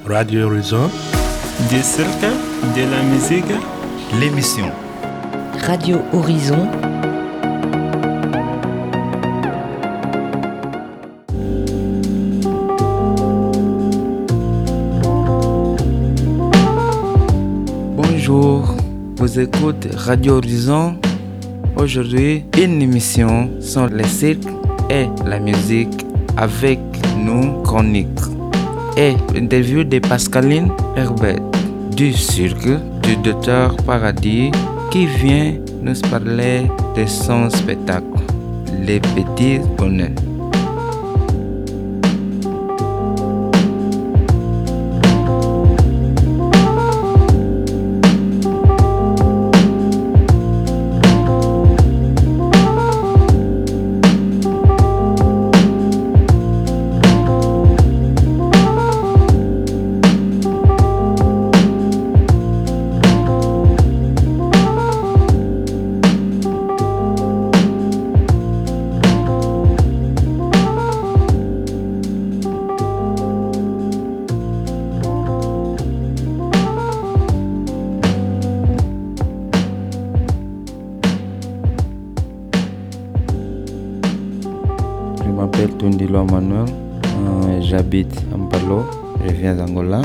Radio Horizon, du cirque, de la musique, l'émission Radio Horizon. Bonjour, vous écoutez Radio Horizon. Aujourd'hui, une émission sur le cirque et la musique avec nos chroniques. Et l'interview de Pascaline Herbert du cirque du Docteur Paradis qui vient nous parler de son spectacle, Les Petits Bonheurs. Je m'appelle Tundilo Manuel, j'habite à Mpalo, je viens d'Angola.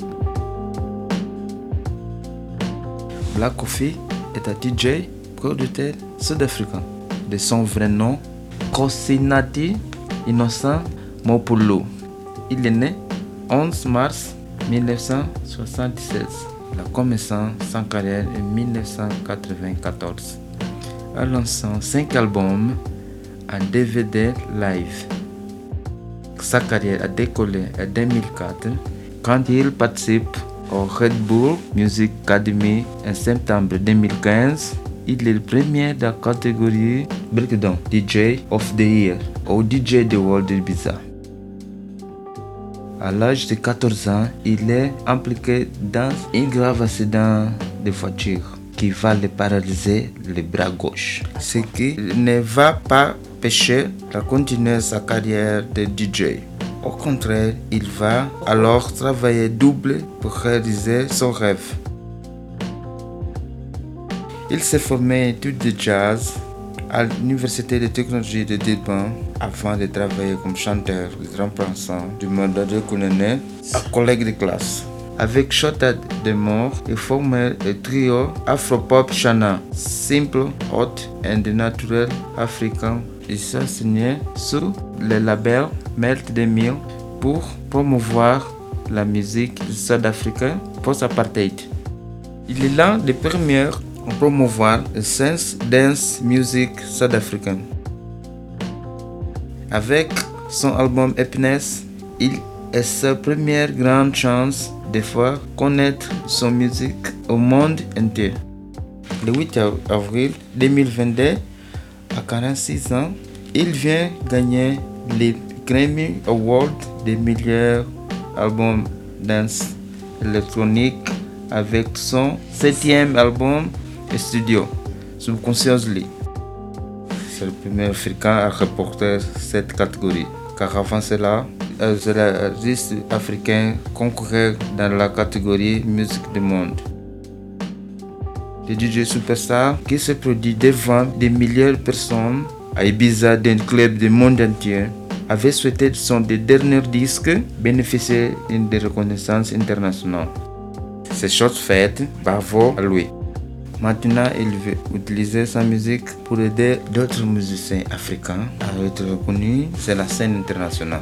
Black Coffee est un DJ, producteur sud-africain. De son vrai nom, Kosinati Innocent Mopolo. Il est né 11 mars 1976. Il a commencé sa carrière en 1994. En lançant 5 albums en DVD live. Sa carrière a décollé en 2004 quand il participe au Red Bull Music Academy en septembre 2015. Il est le premier de la catégorie Breakdown DJ of the Year au DJ The World Ibiza. À l'âge de 14 ans, il est impliqué dans un grave accident de voiture qui va le paralyser le bras gauche. Ce qui ne va pas empêcher de continuer sa carrière de DJ. Au contraire, il va alors travailler double pour réaliser son rêve. Il s'est formé en études de jazz à l'Université de technologie de Durban avant de travailler comme chanteur de remplaçant du mandat colonel à collègue de classe. Avec Chota de Mort, il formait le trio Afropop Chana, Simple, Hot and Natural African. Il s'est signé sous le label Melt the Mill pour promouvoir la musique sud-africaine post-apartheid. Il est l'un des premiers à promouvoir le sense dance music sud-africaine. Avec son album Happiness, il est sa première grande chance de faire connaître son musique au monde entier. Le 8 avril 2022, à 46 ans, il vient gagner le Grammy Award des meilleurs albums dance électronique avec son 7e album studio, Subconsciously. C'est le premier Africain à remporter cette catégorie, car avant cela, les artistes africains concouraient dans la catégorie musique du monde. Le DJ Superstar, qui se produit devant des milliers de personnes à Ibiza d'un club du monde entier, avait souhaité que son dernier disque bénéficie d'une reconnaissance internationale. C'est chose faite, bravo à lui. Maintenant, il veut utiliser sa musique pour aider d'autres musiciens africains à être reconnus sur la scène internationale.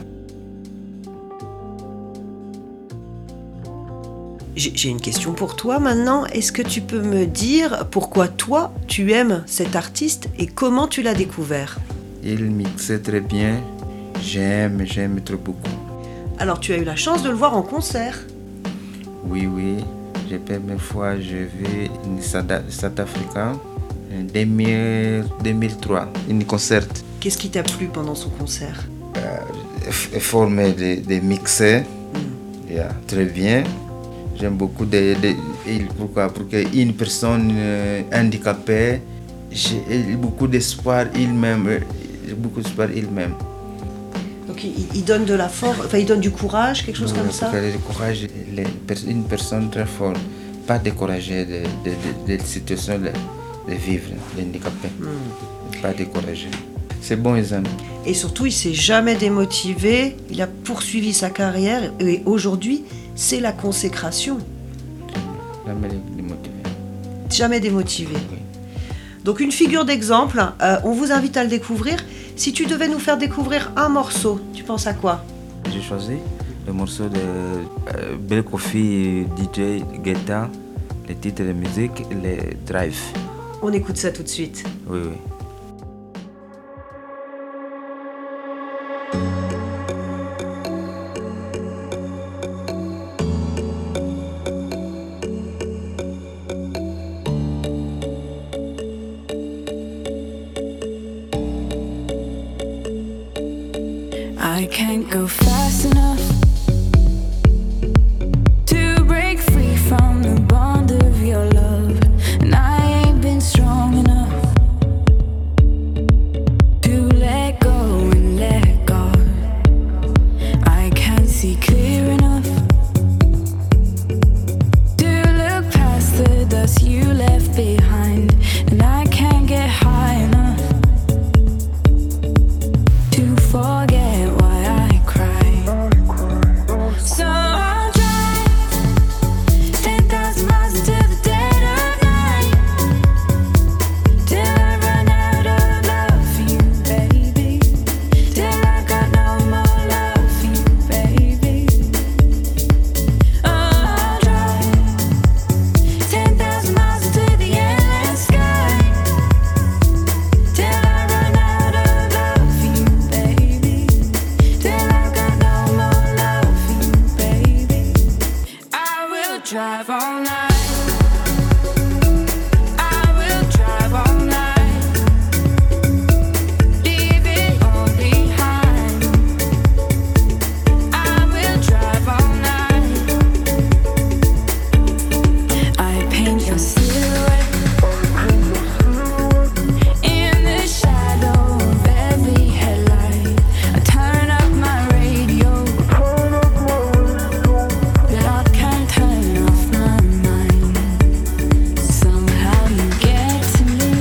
J'ai une question pour toi maintenant. Est-ce que tu peux me dire pourquoi toi, tu aimes cet artiste et comment tu l'as découvert ? Il mixait très bien. J'aime trop beaucoup. Alors, tu as eu la chance de le voir en concert ? Oui. La première fois, j'ai vu une South Africa en 2003, une concert. Qu'est-ce qui t'a plu pendant son concert ? Formé de mixer. Très bien. J'aime beaucoup pourquoi une personne handicapée, j'ai beaucoup d'espoir il-même. Ok, Donc il donne de la force, enfin il donne du courage, quelque chose comme ça. Le courage, une personne très forte, pas découragée des situations de vivre, les handicapés. Pas découragée. C'est bon exemple. Et surtout, il s'est jamais démotivé, il a poursuivi sa carrière et aujourd'hui, c'est la consécration. Jamais démotivé. Jamais démotivé. Oui. Donc une figure d'exemple, on vous invite à le découvrir. Si tu devais nous faire découvrir un morceau, tu penses à quoi? J'ai choisi le morceau de Bel Kofi, DJ Guetta, le titre de musique, le Drive. On écoute ça tout de suite. Oui, oui. I can't go fast enough to break free from the bond of your love, and I ain't been strong enough to let go and let God. I can't see clear enough to look past the dust you left behind, and I can't get high enough to forget why I cry. So I'll drive 10,000 miles into the dead of night till I run out of love for you, baby. Till I got no more love for you, baby. Oh, I'll drive 10,000 miles into the endless sky till I run out of love for you, baby. Till I got no more love for you, baby. I will drive all night. I will drive all night. Leave it all behind. I will drive all night. I paint your silhouette in the shadow of every headlight. I turn up my radio, but I can't turn off my mind. Somehow you get to me.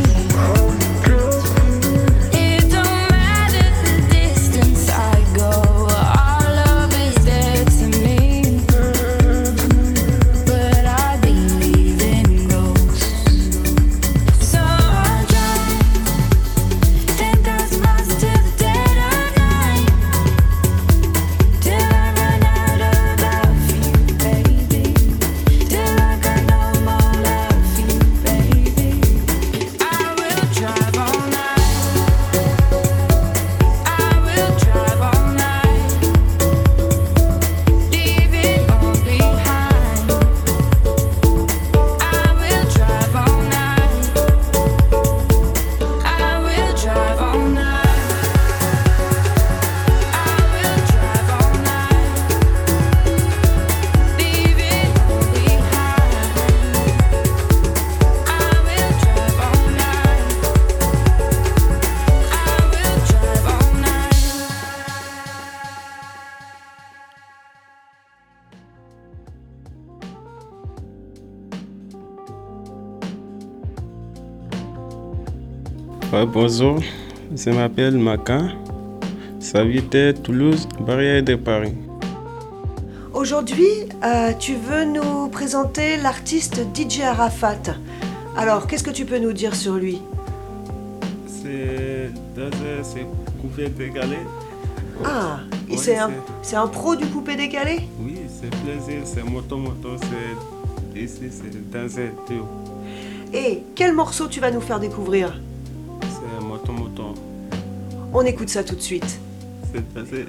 It don't matter the distance I go, our love is dead to me. But I believe in ghosts. So I'll drive 10,000 miles to the dead of night till I run out of love for you, baby. Till I got no more love for you, baby. I will drive all night. I will drive all night. Leave it all behind. I will drive all night. I will drive all night. I will drive all night. Leave it all behind. I will drive all night. I will drive all night. Ouais, bonjour, je m'appelle Maca, Savité, Toulouse, Barrière de Paris. Aujourd'hui, tu veux nous présenter l'artiste DJ Arafat. Alors, qu'est-ce que tu peux nous dire sur lui? C'est coupé décalé. Ah, et Ouais, c'est un pro du coupé-décalé? Oui, c'est plaisir, c'est moto, c'est ici, c'est dans un théo. Et quel morceau tu vas nous faire découvrir? C'est moto. On écoute ça tout de suite. C'est passé.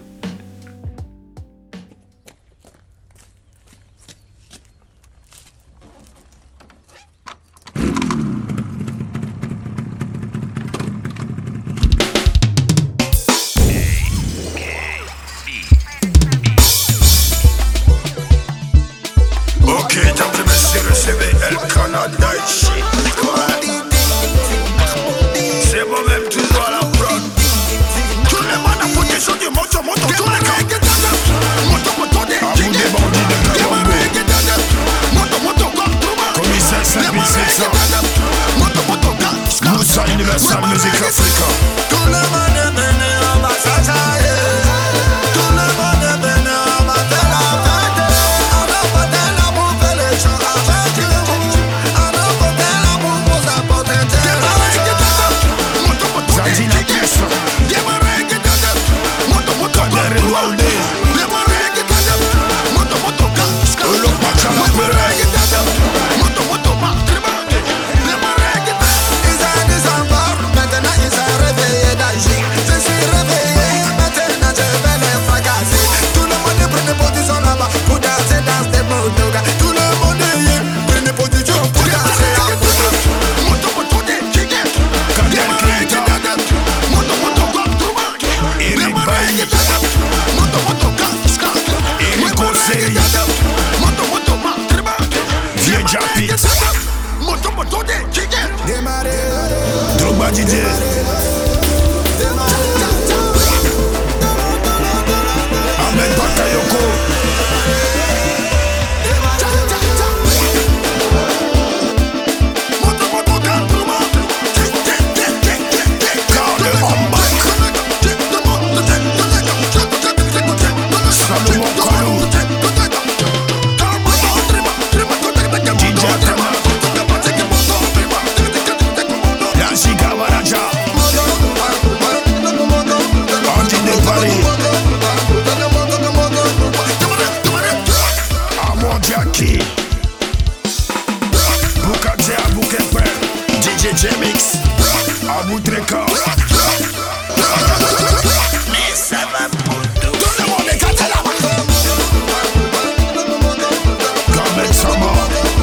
Ok, mesdames et messieurs, recevez El Canada ici. C'est moi-même toujours à la prod. Tout le monde a position du moto. la seule musique africaine. Tout le monde est venu, on va s'assailler. Tout le monde est venu, on va faire la fête. On a porté l'amour, fait les gens avec vous. On a porté l'amour pour s'apporter tes Zadi la pièce. Kader et Waldé. Olo Pachala Perez. Drogba Didier. Ahmed Bakayoko. Salomon Kalou. Bukadze Abukepe, DJ J-Mix, Abu Treka. Mais ça va moto. Tout le monde est cassé là-bas. Gamet Sama,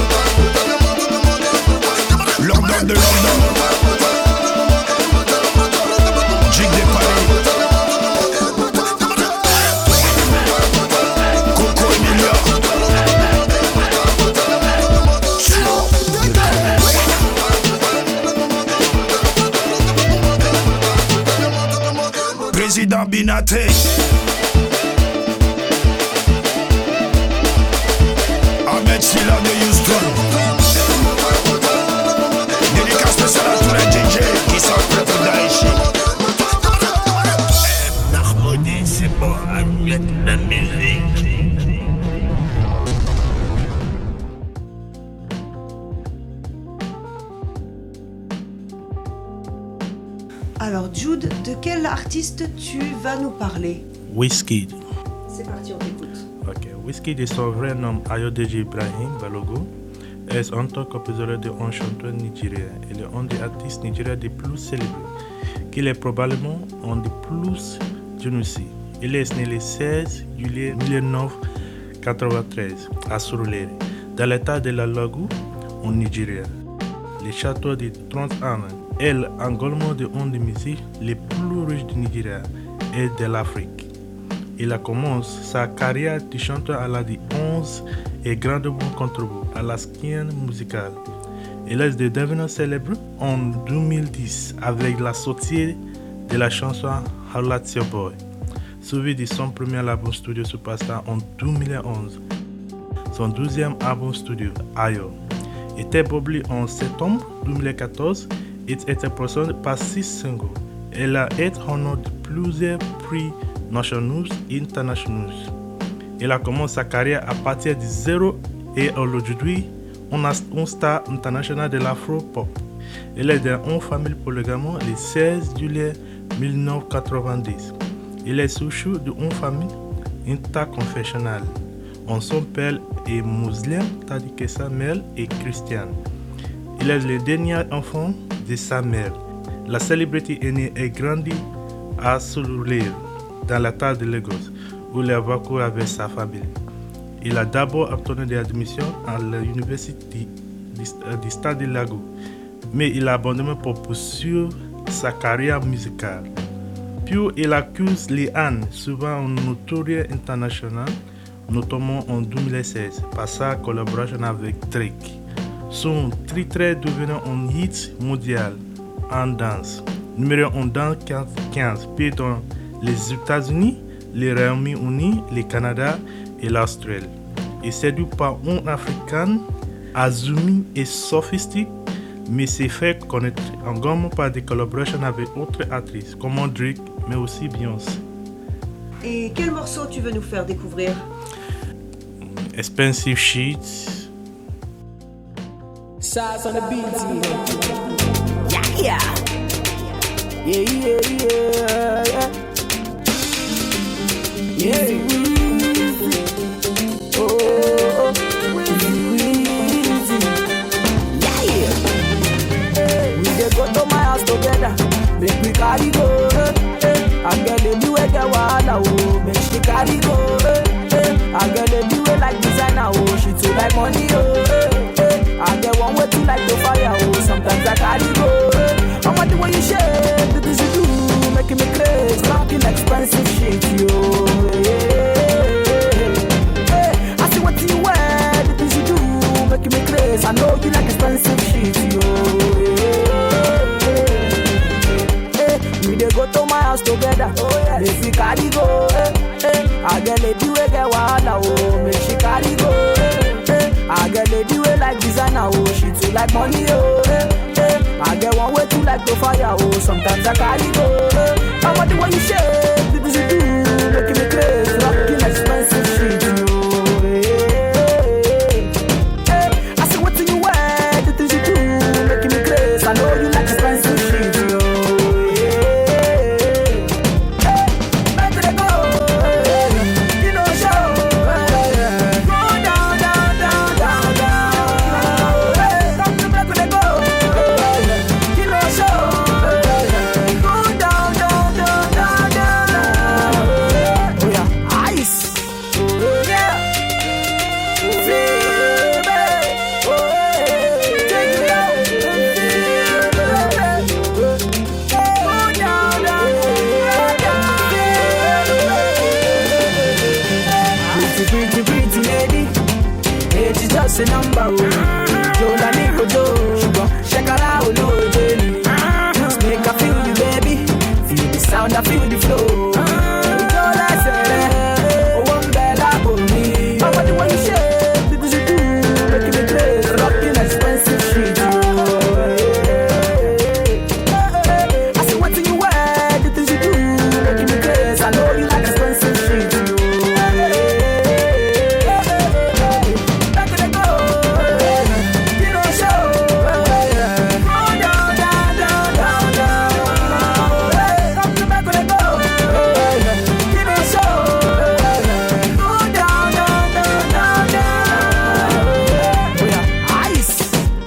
London de London, Jig de Paris, Coco Emilia. Président Binaté. Ahmed Silla de Houston. Dédicace spéciale à tous les DJ qui sont prêts pour Daïchi. Narmoni, c'est bon, Ahmed la musique. Alors Jude, de quel artiste tu vas nous parler? Wizkid. C'est parti, on t'écoute. Ok, Wizkid est son vrai nom Ayodeji Ibrahim Balogo. Est un compositeur de un chanteur nigérien. Il est un des artistes nigériens les plus célèbres, qu'il est probablement un des plus genoux. Il est né le 16 juillet 1993 à Surulere, dans l'état de la Lagos, au Nigeria. Le château de 30 ans est l'engouement de une des musiques les plus riches du Nigeria et de l'Afrique. Il a commencé sa carrière de chanteur à l'âge de 11 et grandement contribué à la scène musicale. Il est devenu célèbre en 2010 avec la sortie de la chanson Holla Your Boy, suivi de son premier album studio Superstar en 2011. Son deuxième album studio, Ayo, était publié en septembre 2014 et était précédé par 6 singles. Elle a été honorée de plusieurs prix nationaux et internationaux. Elle a commencé sa carrière à partir de zéro et aujourd'hui une star internationale de l'afro-pop. Elle est dans une famille polygame le 16 juillet 1990. Elle est souche d'une famille interconfessionnelle. Son père est musulman, tandis que sa mère est chrétienne. Il est le dernier enfant de sa mère. La célébrité est née et grandie à Surulere, dans l'état de Lagos, où il a vécu avec sa famille. Il a d'abord obtenu des admissions à l'université du Stade de Lagos, mais il a abandonné pour poursuivre sa carrière musicale. Puis il accuse les Anne, souvent une notoriété internationale, notamment en 2016 par sa collaboration avec Drake. Son titre est devenu un hit mondial en danse, numéro 1 dans 15 pays dans les États-Unis, les Royaumes-Unis, le Canada et l'Australie. Et séduit par un Africain assumé et sophistiqué, mais s'est fait connaître en Gabon par des collaborations avec autres artistes comme Drake, mais aussi Beyoncé. Et quel morceau tu veux nous faire découvrir? Expensive Sheets. Shots on the beat, yeah. Oh, yeah. We dey go to my house together, make we carry go. I get the do it, get wahala, oh, make she carry go. I get the do it like designer, oh, she too like money, oh. I get one way to like the fire, oh, sometimes I carry go. I want the way you shake, the things you do, making me crazy, talking expensive shit, yo. I see what you wear, the things you do, making me crazy. I know you like expensive shit, yo. We dey go to my house together, make we carry go. I get lady way get wahala, oh, make she carry go. I get lady way like designer, oh, she too like money, oh. I get one way to like the fire, oh, sometimes I carry go. I want the way you shake, the things you do, making me crazy, rocking expensive shit, yo. I say what do you wear, the things you do, making me crazy. I know you like expensive shit, yo. Back to the go, you know show. Go down, down, down, down, down. Come to back to the go, you know show. Go down, down, down, down, down. Oh yeah, ice. Oh yeah. Feel me. Oh yeah. Take it out. Go down, down, down. Pretty, pretty lady. Age is just a number, oh. Jola Nico Joe, sugar, shakara, oh, no, baby. Just make I feel you, baby. Feel the sound, I feel the flow. Jola say, oh, one bella for me. I want the way you shake, the things you do, making me crazy, rocking expensive shit. I see what you wear, the things you do, making me crazy. I know you like expensive shit. Back to the go, you know show. Go down, down, down, down, down. Come to back to the go, you know show. Go down, down, down, down, down. Oh yeah, ice.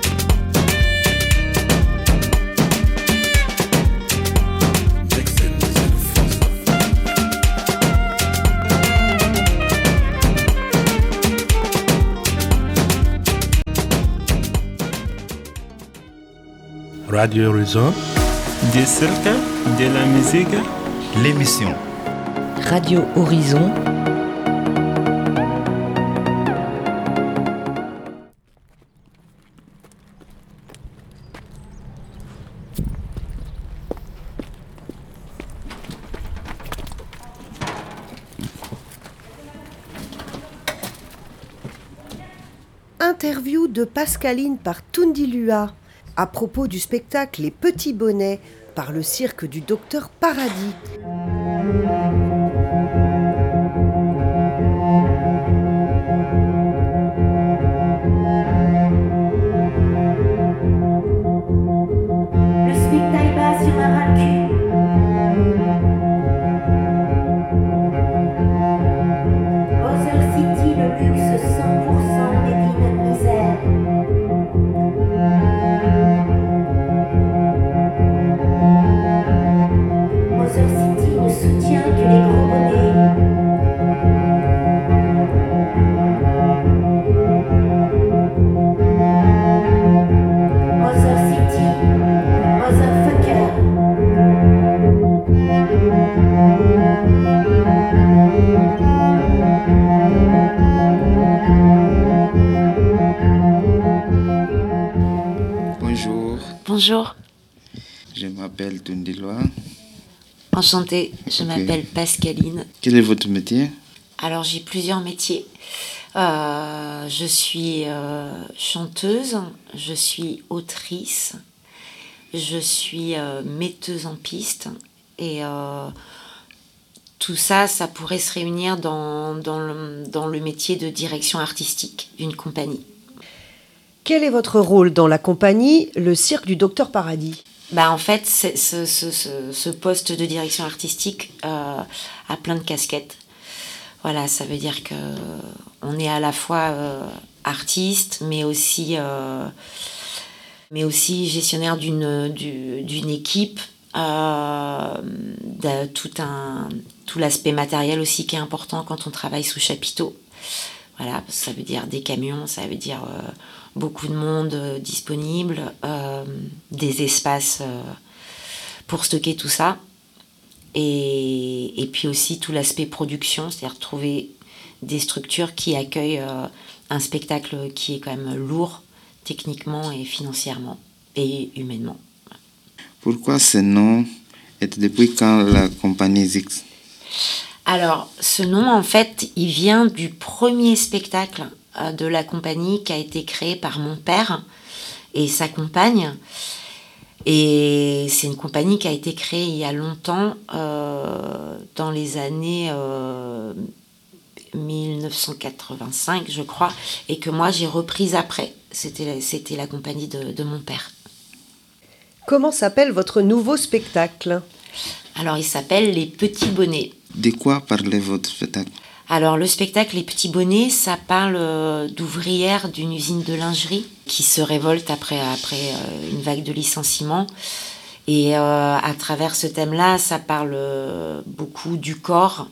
Radio Horizon. Du cirque, de la musique. L'émission. Radio Horizon, Interview de Pascaline par Tundilua à propos du spectacle Les Petits Bonnets par le cirque du Docteur Paradis. Le SMIC taille-bas sur un ras-le-cul. Bowser City, le luxe 100% made in misère. Bowser City ne soutient que les gros bonnets. Bowser City, motherfucker. Bonjour, Bonjour, je m'appelle Tundilwa. enchantée, je Ok. m'appelle Pascaline. Quel est votre métier? Alors j'ai plusieurs métiers. Je suis chanteuse, je suis autrice, je suis metteuse en piste et tout ça, ça pourrait se réunir dans le métier de direction artistique d'une compagnie. Quel est votre rôle dans la compagnie, le cirque du Docteur Paradis ? En fait, ce poste de direction artistique a plein de casquettes. Voilà, ça veut dire que on est à la fois artiste, mais aussi gestionnaire d'une équipe, tout l'aspect matériel aussi qui est important quand on travaille sous chapiteau. Voilà, ça veut dire des camions, ça veut dire beaucoup de monde disponible, des espaces pour stocker tout ça. Et puis aussi tout l'aspect production, c'est-à-dire trouver des structures qui accueillent un spectacle qui est quand même lourd techniquement et financièrement et humainement. Pourquoi ce nom et depuis quand la compagnie existe? Alors, ce nom, en fait, il vient du premier spectacle de la compagnie qui a été créé par mon père et sa compagne. Et c'est une compagnie qui a été créée il y a longtemps, dans les années 1985, je crois, et que moi j'ai reprise après. C'était la compagnie de mon père. Comment s'appelle votre nouveau spectacle ? Alors, il s'appelle Les Petits Bonnets. De quoi parlait votre spectacle? Alors, le spectacle Les Petits Bonnets, ça parle d'ouvrières d'une usine de lingerie qui se révoltent après une vague de licenciements. Et à travers ce thème-là, ça parle beaucoup du corps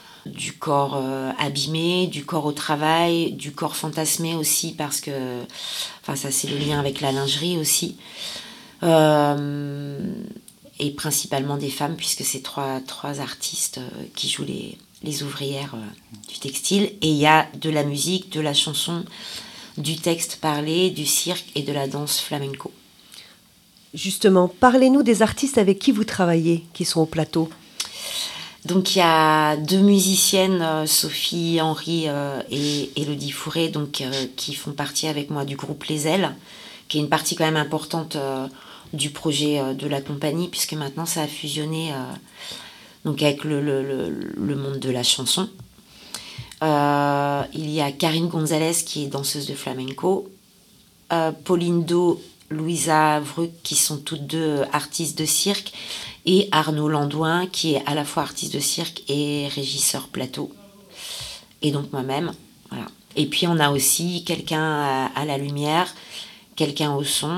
abîmé, du corps au travail, du corps fantasmé aussi, parce que ça c'est le lien avec la lingerie aussi. Et principalement des femmes, puisque c'est trois artistes qui jouent les ouvrières du textile. Et il y a de la musique, de la chanson, du texte parlé, du cirque et de la danse flamenco. Justement, parlez-nous des artistes avec qui vous travaillez, qui sont au plateau. Donc il y a deux musiciennes, Sophie Henry et Élodie Fourré, qui font partie avec moi du groupe Les Ailes, qui est une partie quand même importante du projet de la compagnie, puisque maintenant ça a fusionné avec le monde de la chanson. Il y a Karine Gonzalez qui est danseuse de flamenco, Pauline Do, Louisa Vruc qui sont toutes deux artistes de cirque, et Arnaud Landouin qui est à la fois artiste de cirque et régisseur plateau, et donc moi-même. Voilà. Et puis on a aussi quelqu'un à la lumière, quelqu'un au son,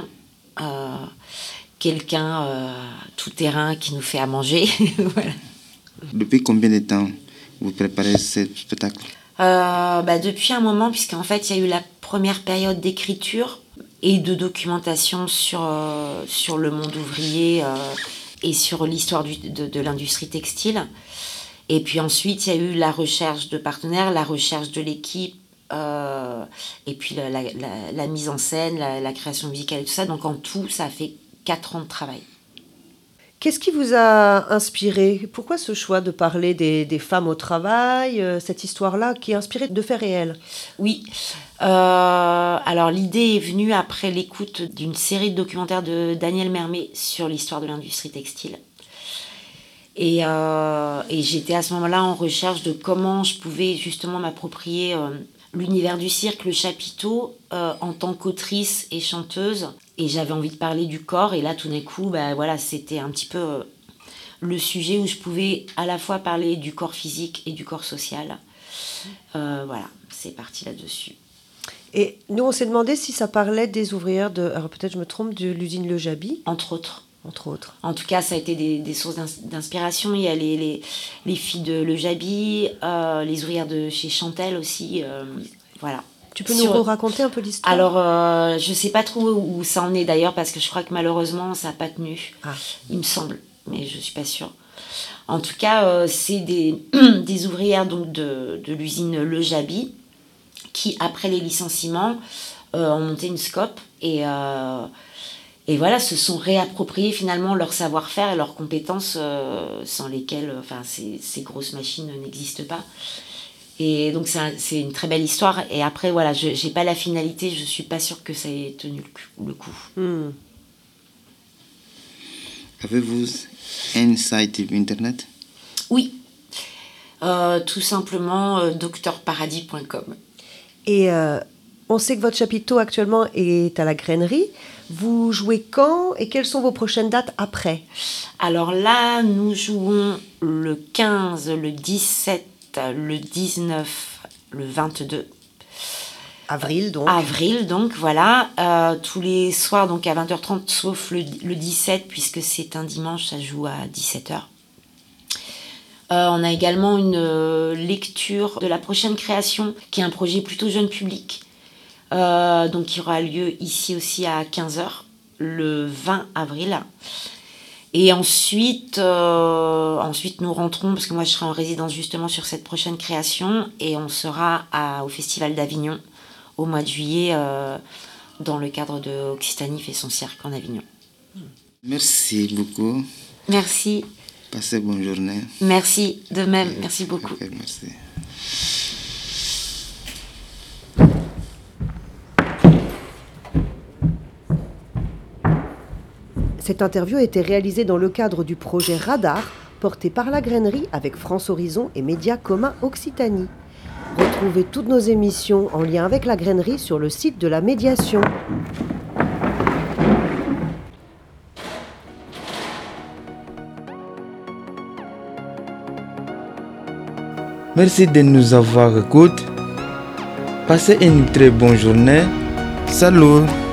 quelqu'un tout terrain qui nous fait à manger. Voilà. Depuis combien de temps vous préparez ce spectacle? Depuis un moment, puisqu'en fait il y a eu la première période d'écriture et de documentation sur le monde ouvrier et sur l'histoire de l'industrie textile. Et puis ensuite il y a eu la recherche de partenaires, la recherche de l'équipe, et puis la mise en scène, la création musicale et tout ça. Donc en tout, ça a fait 4 ans de travail. Qu'est-ce qui vous a inspiré ? Pourquoi ce choix de parler des femmes au travail, cette histoire-là qui est inspirée de faits réels ? Oui. Alors l'idée est venue après l'écoute d'une série de documentaires de Daniel Mermet sur l'histoire de l'industrie textile. Et j'étais à ce moment-là en recherche de comment je pouvais justement m'approprier l'univers du cirque, le chapiteau, en tant qu'autrice et chanteuse. Et j'avais envie de parler du corps. Et là, tout d'un coup, c'était un petit peu le sujet où je pouvais à la fois parler du corps physique et du corps social. Voilà, c'est parti là-dessus. Et nous, on s'est demandé si ça parlait des ouvrières alors peut-être je me trompe, de l'usine Le Jabi. Entre autres. En tout cas, ça a été des sources d'inspiration. Il y a les filles de Le Jabi, les ouvrières de chez Chantel aussi. Voilà. Tu peux nous raconter un peu l'histoire ? Alors, je ne sais pas trop où ça en est d'ailleurs, parce que je crois que malheureusement, ça n'a pas tenu. Il me semble, mais je ne suis pas sûre. En tout cas, c'est des ouvrières donc, de l'usine Le Jabi qui, après les licenciements, ont monté une SCOP et voilà, se sont réappropriés finalement leur savoir-faire et leurs compétences sans lesquelles ces grosses machines n'existent pas. Et donc c'est une très belle histoire. Et après, voilà, je n'ai pas la finalité, je ne suis pas sûre que ça ait tenu le coup. Avez-vous un site internet? Oui, tout simplement docteurparadis.com. Et on sait que votre chapiteau actuellement est à la Grainerie. Vous jouez quand et quelles sont vos prochaines dates après? Alors là, nous jouons le 15, le 17, le 19, le 22. Avril, donc, voilà. Tous les soirs, donc à 20h30, sauf le 17, puisque c'est un dimanche, ça joue à 17h. On a également une lecture de la prochaine création, qui est un projet plutôt jeune public, donc qui aura lieu ici aussi à 15h, le 20 avril. Et ensuite, nous rentrons, parce que moi je serai en résidence justement sur cette prochaine création, et on sera au Festival d'Avignon au mois de juillet, dans le cadre de Occitanie fait son cirque en Avignon. Merci beaucoup. Merci. Passez bonne journée. Merci, de même, merci beaucoup. Okay, merci. Cette interview a été réalisée dans le cadre du projet Radar, porté par la Grainerie avec France Horizon et Médias Communs Occitanie. Retrouvez toutes nos émissions en lien avec la Grainerie sur le site de la médiation. Merci de nous avoir écoutés. Passez une très bonne journée. Salut!